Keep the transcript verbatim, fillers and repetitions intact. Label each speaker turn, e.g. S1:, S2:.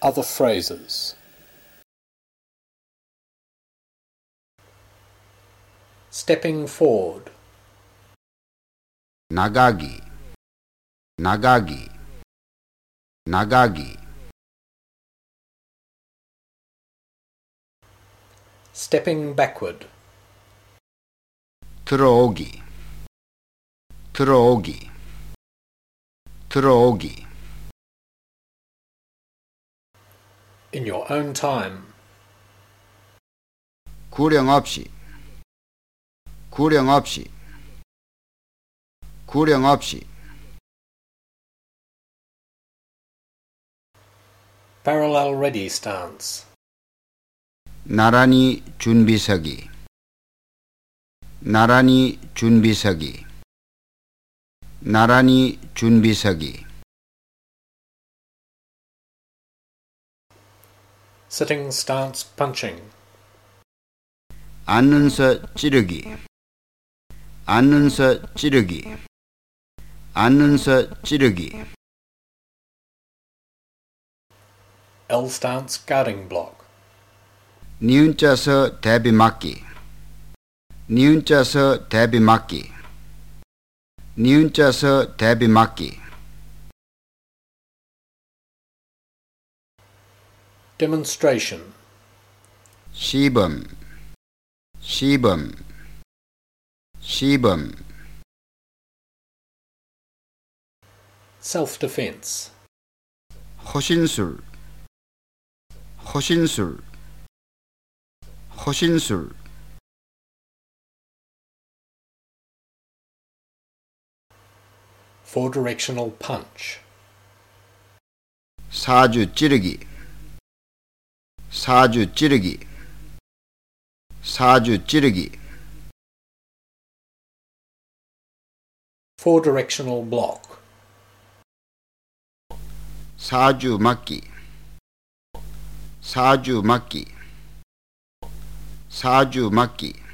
S1: Other phrases. Stepping forward.
S2: 나가기, 나가기, 나가기.
S1: Stepping backward.
S2: 들어오기, 들어오기, 들어오기.
S1: In your own time.
S2: 구령 없이, 구령 없이, 구령 없이.
S1: Parallel ready stance.
S2: 나란히 준비서기, 나란히 준비서기, 나란히 준비서기.
S1: Sitting stance punching.
S2: 앉는서 찌르기, 앉는서 찌르기, 앉는서 찌르기.
S1: L stance guarding block.
S2: 니은자서 대비 맞기, 니은자서 대비 맞기, 니은자서 대비 맞기.
S1: Demonstration.
S2: 시범, 시범, 시범.
S1: Self-defense.
S2: 호신술, 호신술, 호신술.
S1: Four-directional punch.
S2: 사주 찌르기, 사주 찌르기, 사주 찌르기.
S1: Four-directional block.
S2: 사주 맞기, 사주 맞기, 사주 맞기.